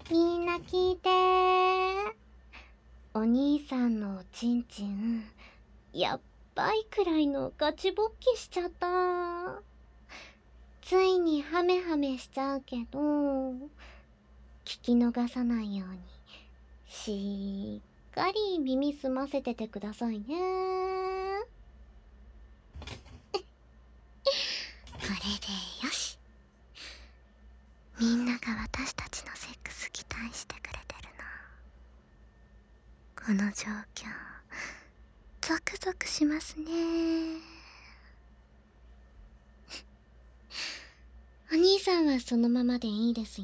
みんな聞いてー。お兄さんのおちんちん、やっばいくらいのガチ勃起しちゃった。ついにハメハメしちゃうけど、聞き逃さないように、しっかり耳澄ませててくださいね。これでよし。みんなが私たちのセックス期待してくれてるな。この状況、ゾクゾクしますね。お兄さんはそのままでいいですよ。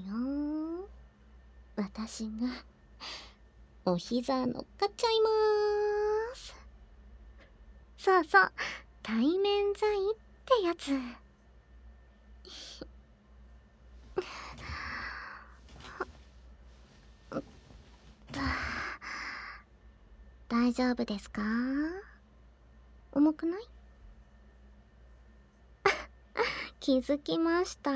私がお膝乗っかっちゃいまーす。そうそう、対面剤ってやつ。大丈夫ですか？重くない？気づきました？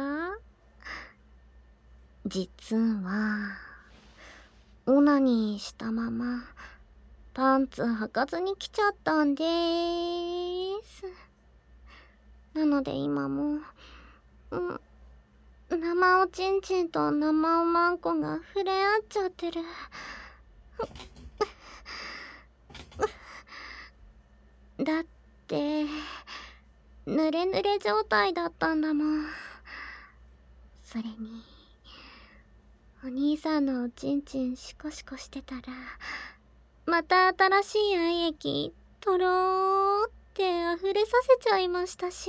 実はオナニーしたままパンツ履かずに来ちゃったんでーす。なので今も生おちんちんと生おまんこが触れ合っちゃってる。だって濡れ濡れ状態だったんだもん。それにお兄さんのおちんちんシコシコしてたら、また新しい愛液とろーって溢れさせちゃいましたし、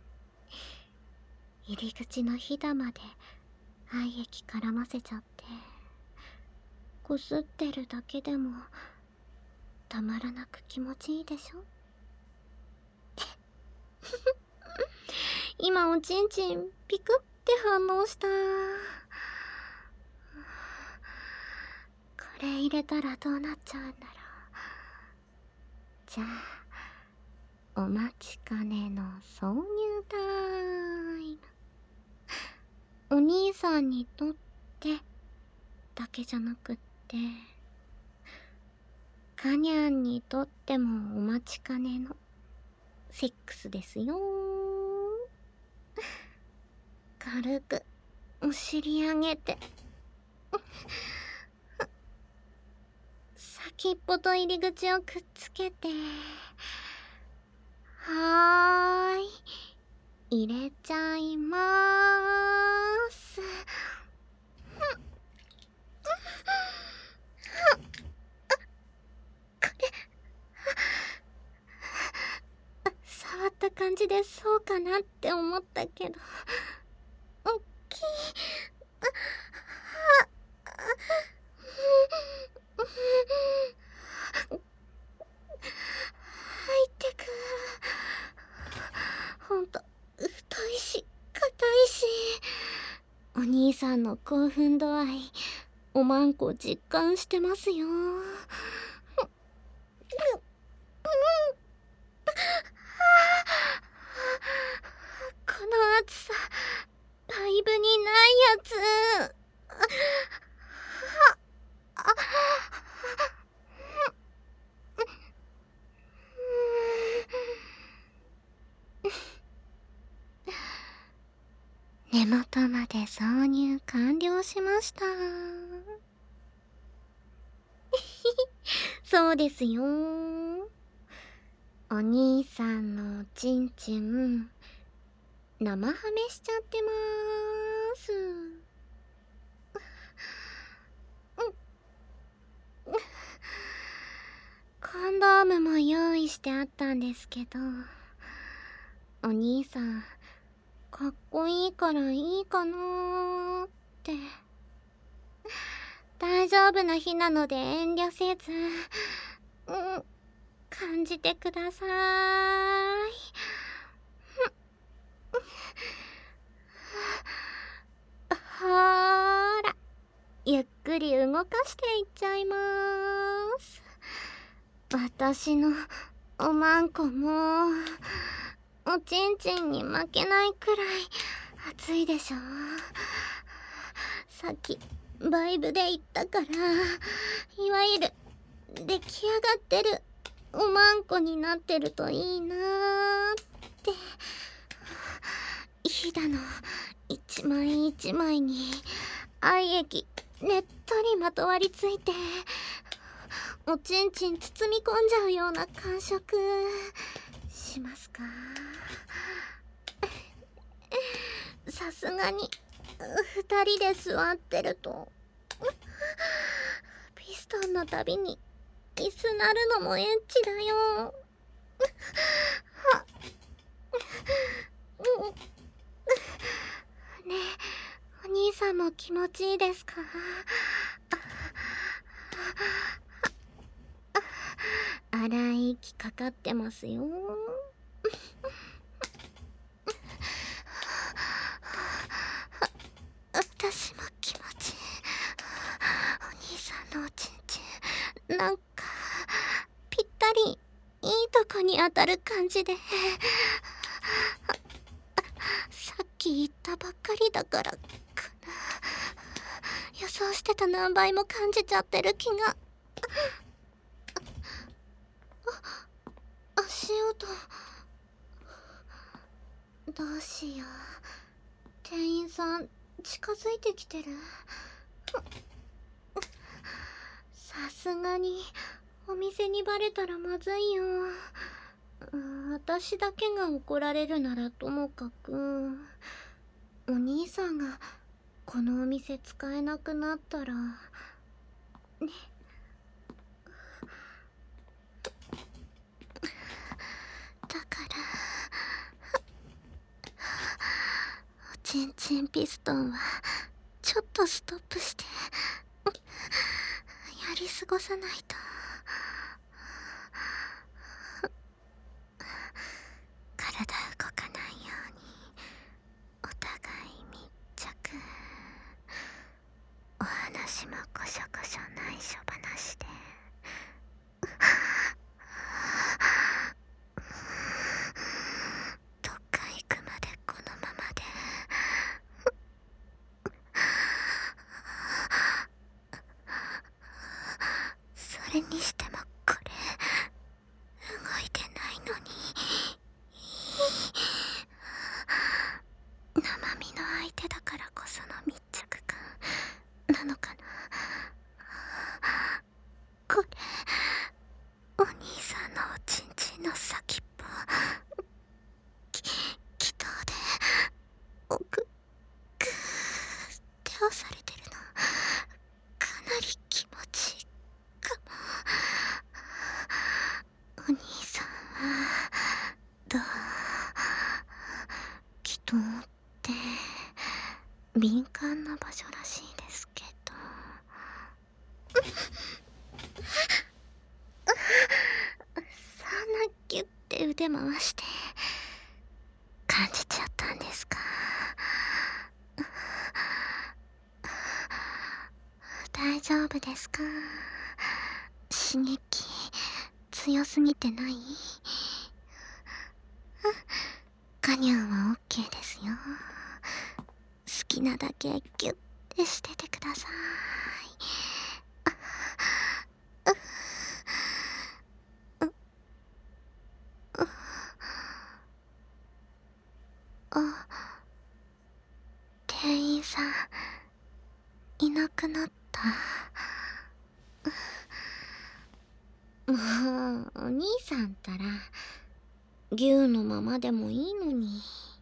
入り口のひだまで愛液絡ませちゃって、こすってるだけでもたまらなく気持ちいいでしょ。今おちんちんピクって反応した。これ入れたらどうなっちゃうんだろう。じゃあお待ちかねの挿入タイム。お兄さんにとってだけじゃなくって、カニャンにとってもお待ちかねのセックスですよ。軽くお尻上げて、先っぽと入り口をくっつけて、はーい、入れちゃいまーす。触った感じでそうかなって思ったけど、おっきい。入ってく。ほんと太いし硬いし、お兄さんの興奮度合いおまんこ実感してますよ。この暑さだいぶにないやつ。根元まで挿入完了しました。そうですよ。お兄さんのおちんちん生ハメしちゃってまーす。コンドームも用意してあったんですけど、お兄さんかっこいいからいいかなーって。大丈夫な日なので遠慮せず、感じてくださーい。ほーら、ゆっくり動かしていっちゃいまーす。私のおまんこもおちんちんに負けないくらい熱いでしょ。先バイブで言ったから、いわゆる出来上がってるおまんこになってるといいなーって。ヒダの一枚一枚に愛液ねっとりまとわりついて、おちんちん包み込んじゃうような感触しますか？さすがに二人で座ってるとピストンのたびに椅子なるのもエッチだよ。ねえ、お兄さんも気持ちいいですか？荒い息かかってますよ。私も気持ちいい。お兄さんのおちんちん、なんかぴったりいいとこに当たる感じで、さっき言ったばっかりだからかな。予想してた何倍も感じちゃってる気が。足音。どうしよう。店員さん近づいてきてる。さすがにお店にバレたらまずいよ。私だけが怒られるならともかく、お兄さんがこのお店使えなくなったらね。だからおちんちんピストンはちょっとストップしてやり過ごさないと。体動かないようにお互い密着。お話もこしょこしょ内緒話で。どっか行くまでこのままで。それにしてもこれ動いてないのに生身の相手だからこその密着感なのかな。これお兄さんのおちんちんの先っぽ気筒で奥グーって押されてるのかなり気持ちいいかも。お兄さんはどう？気筒って敏感な場所らしいですけど。そんなギュッて腕回して感じちゃったんですか？大丈夫ですか？刺激強すぎてない？カニャンは OK ですよ。好きなだけギュッてしててください。あ、店員さんいなくなった。もうお兄さんったら牛のままでもいいのに。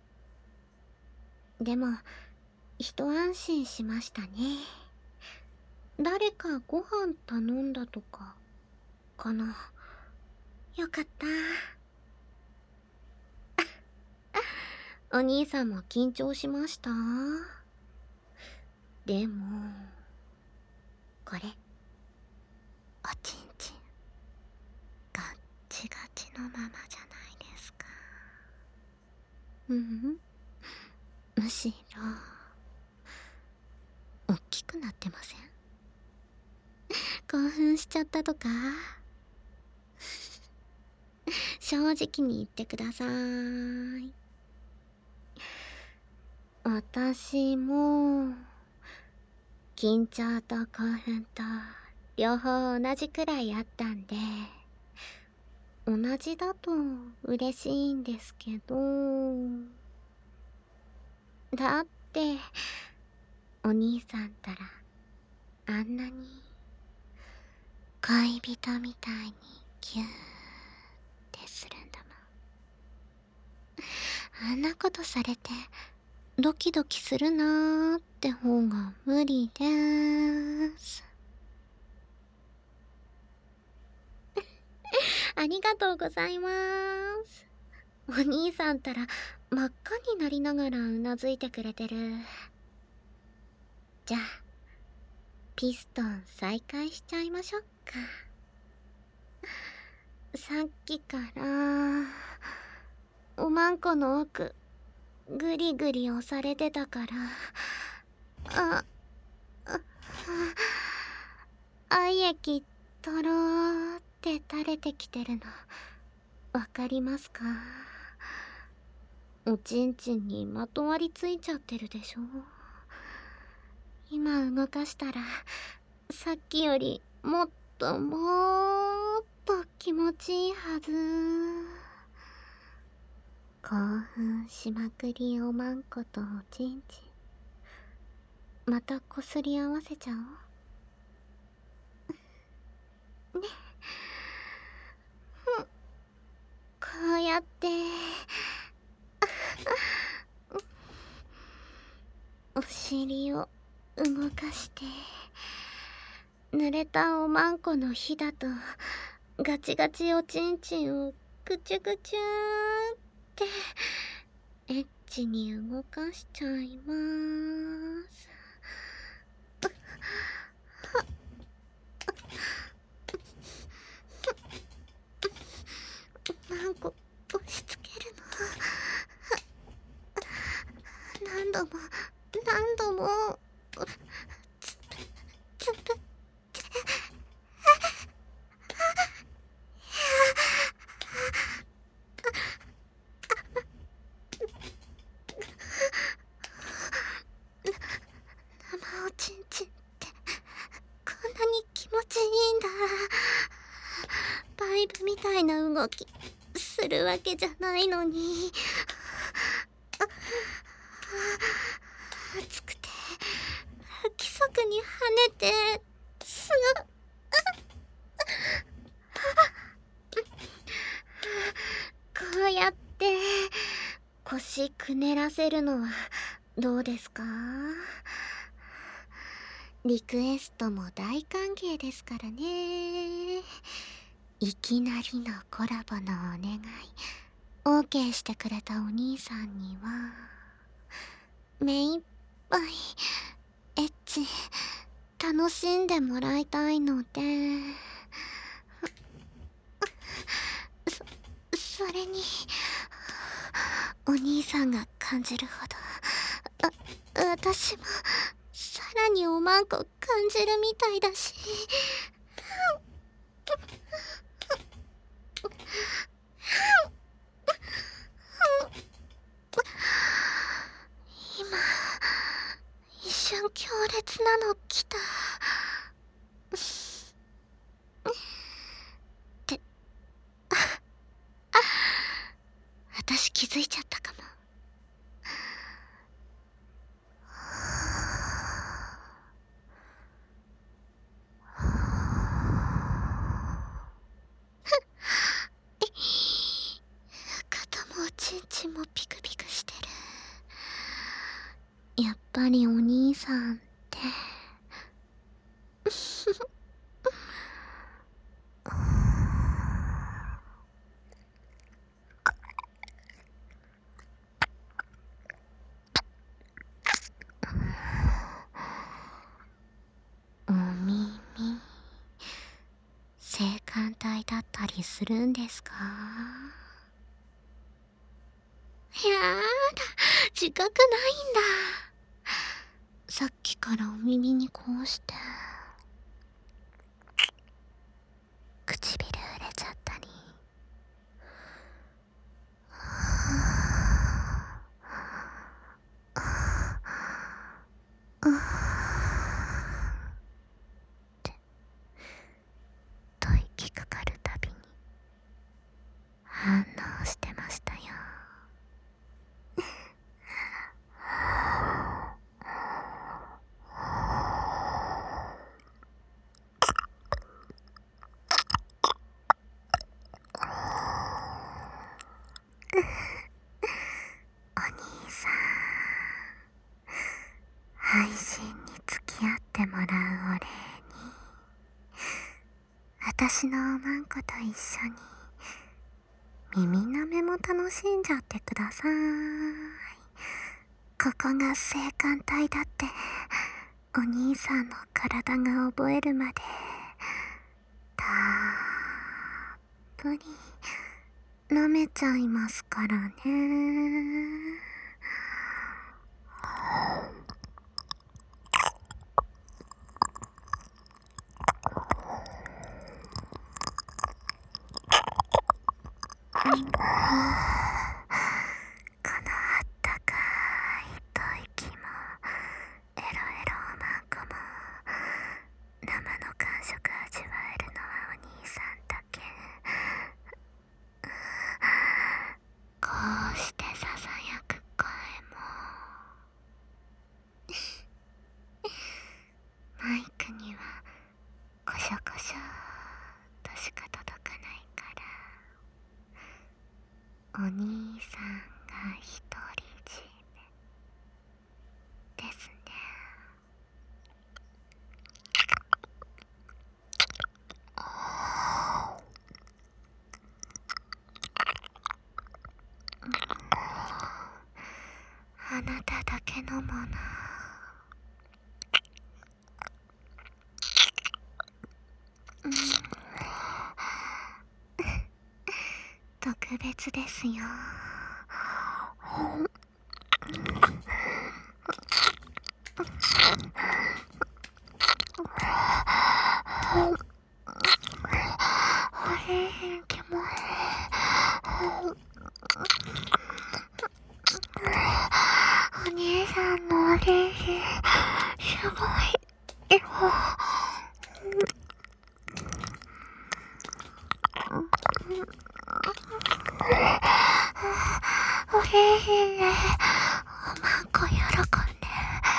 でも一安心しましたね。誰かご飯頼んだとかかな。よかった。お兄さんも緊張しました？でもこれおちんちんガッチガチのままじゃないですか。むしろ大きくなってません？興奮しちゃったとか？正直に言ってください。私も緊張と興奮と両方同じくらいあったんで、同じだと嬉しいんですけど、だってお兄さんたらあんなに恋人みたいにキューってするんだもん。あんなことされてドキドキするなーって方が無理でーす。ありがとうございます。お兄さんたら真っ赤になりながらうなずいてくれてる。じゃあピストン再開しちゃいましょうか。さっきからおまんこの奥ぐりぐり押されてたから、愛液とろーって垂れてきてるのわかりますか？おちんちんにまとわりついちゃってるでしょ。今動かしたらさっきよりもっともっと気持ちいいはず。興奮しまくりおまんことおちんちん、またこすり合わせちゃおうね。こうやってお尻を動かして濡れたおまんこのひだとガチガチおちんちんをぐちゅぐちゅーってエッチに動かしちゃいまーす。マンコ押し付けるの何度も何度もつぶって生おちんちんってこんなに気持ちいいんだ。バイブみたいな動きするわけじゃないのに、熱くて不規則に跳ねてすぐこうやって腰くねらせるのはどうですか？リクエストも大歓迎ですからね。いきなりのコラボのお願い OK してくれたお兄さんには目いっぱいエッチ楽しんでもらいたいので、それにお兄さんが感じるほど私もさらにおまんこ感じるみたいだし、今一瞬強烈なの来たって私気づいちゃったかも。肩もおちんちんもピクピクしてる。やっぱりお兄さんってお耳性感帯だったりするんですか？やだ、自覚ないんだ。さっきからお耳にこうして唇触れちゃったり、 配信に付き合ってもらうお礼に、私のおまんこと一緒に耳舐めも楽しんじゃってください。ここが性感帯だってお兄さんの体が覚えるまでたっぷり舐めちゃいますからね。このあったかい吐息もエロエロおまんこも生の感触味わえるのはお兄さんだけ。こうしてささやく声もマイクにはコショコショとしか届かないからお兄さんが一人占めですね。あなただけのもの特別ですよ。あれ、キモい。お兄さんのお礼すごいよ。お礼ね、おまんこ喜んで。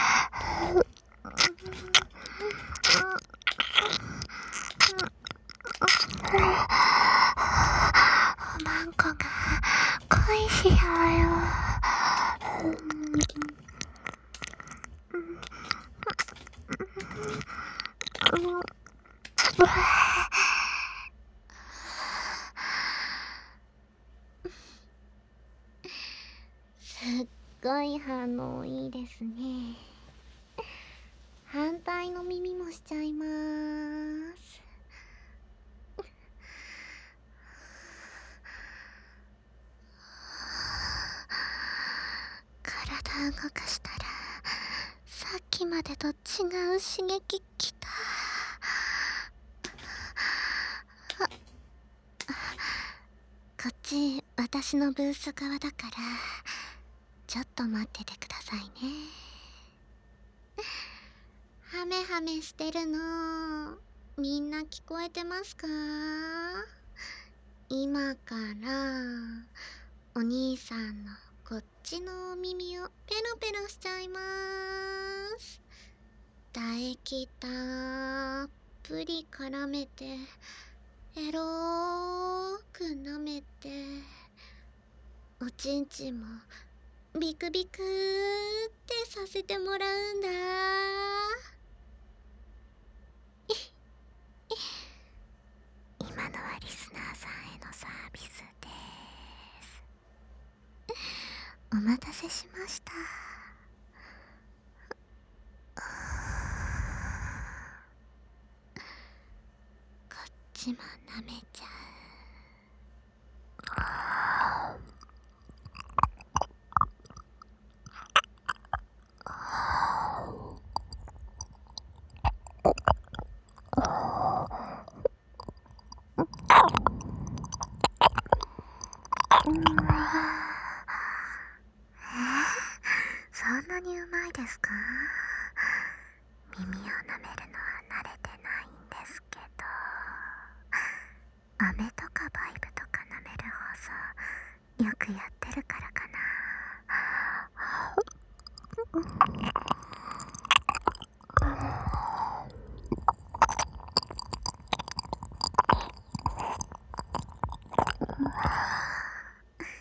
おまんこが恋しようよ。すっごい反応いいですね。反対の耳もしちゃいます。体動かしたらさっきまでと違う刺激きた。こっち私のブース側だからちょっと待っててくださいね。ハメハメしてるのみんな聞こえてますか？今からお兄さんのこっちのお耳をペロペロしちゃいます。唾液たっぷり絡めてエローく舐めておちんちんもビクビクってさせてもらうんだ。今のはリスナーさんへのサービスです。お待たせしました。こっちも舐めちゃう。そんなにうまいですか？耳を舐めるのは慣れてないんですけど、飴とかバイブとか舐める放送よくやってるからかな。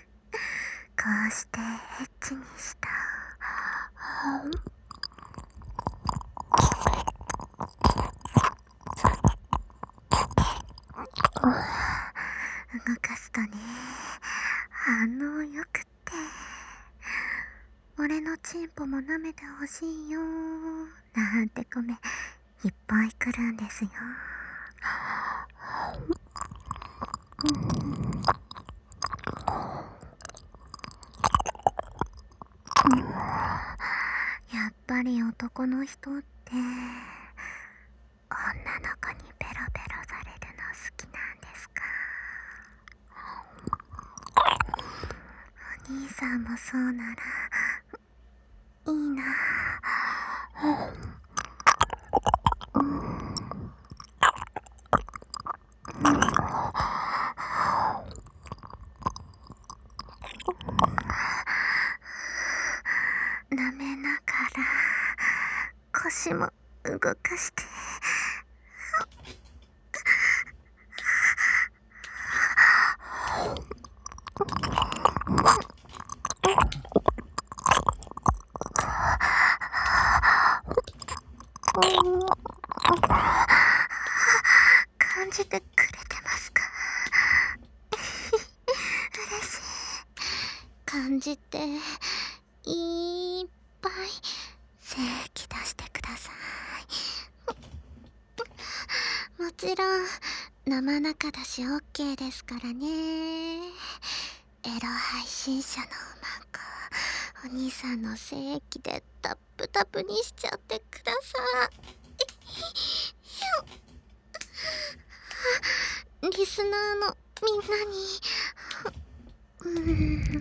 こうしてエッチにした欲しいよなんてコメいっぱい来るんですよ。やっぱり男の人って女の子にペロペロされるの好きなんですか？お兄さんもそうならいいな。舐めながら腰も動かして。感じてくれてますか？嬉しい。感じていっぱい精液出してください。もちろん生中だし OK ですからね。エロ配信者のマンコお兄さんの精液でタップタプにしちゃってください。リスナーのみんなに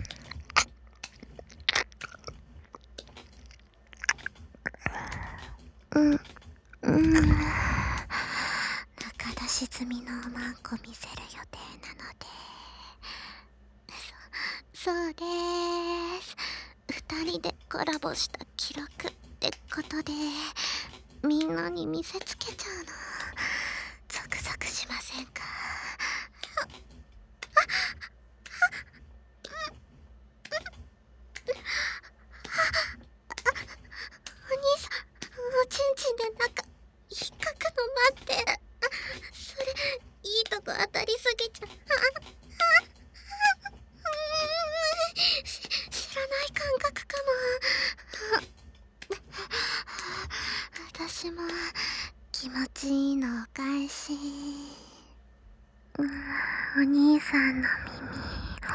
中出し済みのマンコ見せる予定なので。そうでーす。2人でコラボした記録ってことでみんなに見せつけちゃうのゾクゾクしませんか？お兄さん、おちんちんで中引っかくの待って。それいいとこ当たりすぎちゃ知らない感覚かも。私も気持ちいいのお返し。お兄さんの耳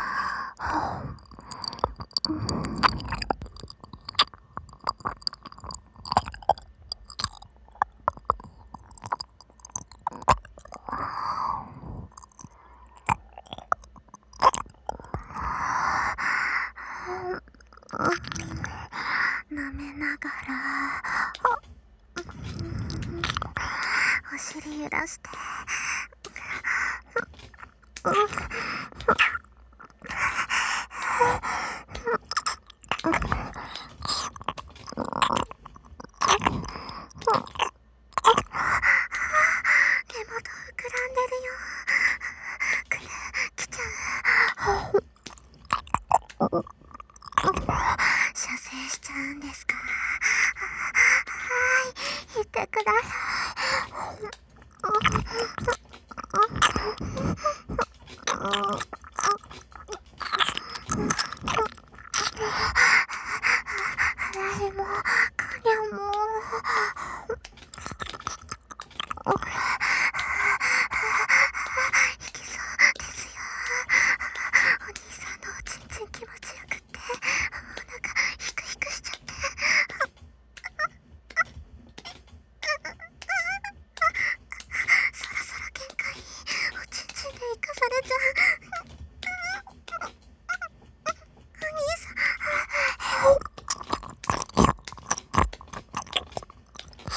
舐めながらお尻揺らして手元膨らんでるよ。来ちゃう。射精しちゃうんですか？はい、言ってください。腹へもかにゃもいきそうですよ。お兄さんのおちんちん気持ちよくってお腹ヒクヒクしちゃってそろそろ限界おちんちんで生かされちゃう。お兄さん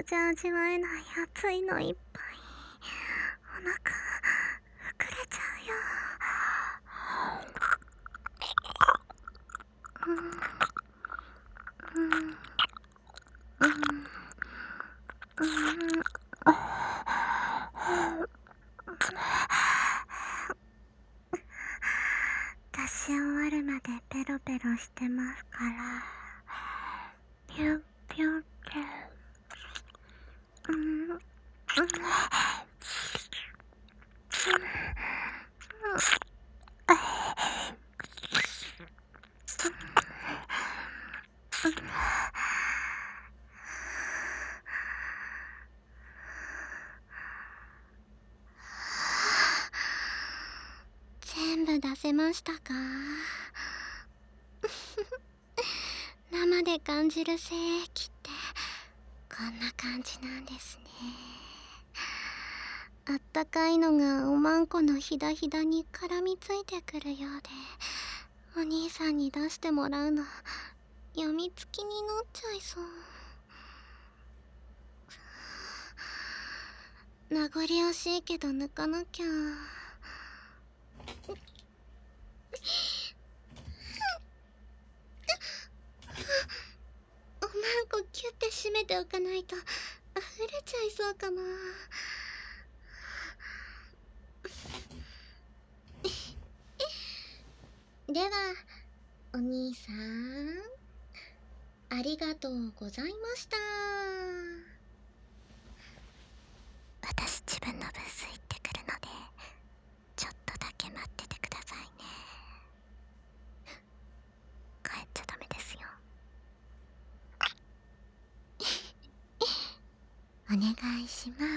じゃ味わえない熱いのいっぱい。お腹膨れちゃうよ。出し終わるまでペロペロしてますから。ピュッピュッって。全部出せましたか？生で感じる精液ってこんな感じなんですね。あったかいのがおまんこのひだひだに絡みついてくるようで、お兄さんに出してもらうのやみつきになっちゃいそう。名残惜しいけど抜かなきゃ。おまんこキュッて締めておかないと溢れちゃいそうかも。ではお兄さん、ありがとうございました。私自分のブース行ってくるのでちょっとだけ待っててくださいね。帰っちゃダメですよ。お願いします。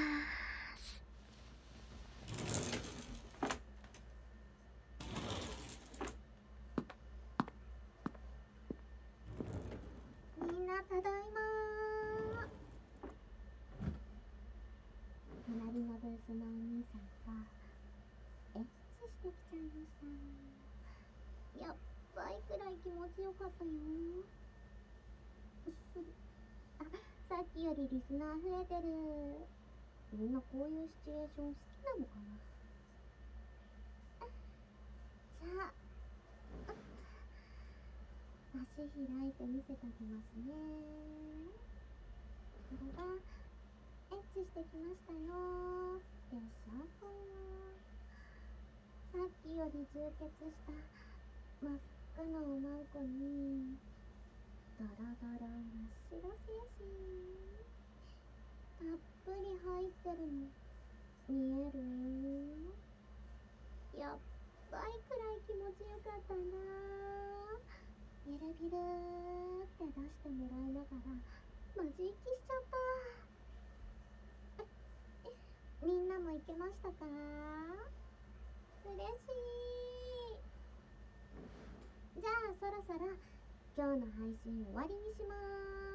みんなただいまー。隣のブースのお兄さんとエッチしてきちゃいました。やっばいくらい気持ちよかったよ。あ、さっきよりリスナー増えてる。みんなこういうシチュエーション好きなのかな。じゃあ足開いて見せてあげますね。これがエッチしてきましたよでしょ。さっきより充血した真っ赤なおまんこにドロドロ真っ白精子たっぷり入ってるの見える？やっばいくらい気持ちよかったんだ。ビルビルーって出してもらいながらマジ息しちゃった。みんなもいけましたか？嬉しい。じゃあそろそろ今日の配信終わりにしま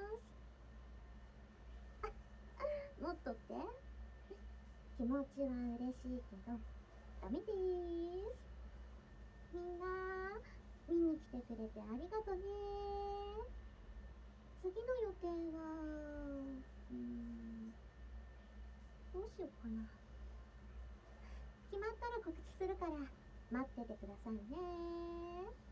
ーす。もっとって気持ちは嬉しいけどダメでーす。みんな見に来てくれてありがとね。次の予定はどうしよっかな。決まったら告知するから待っててくださいね。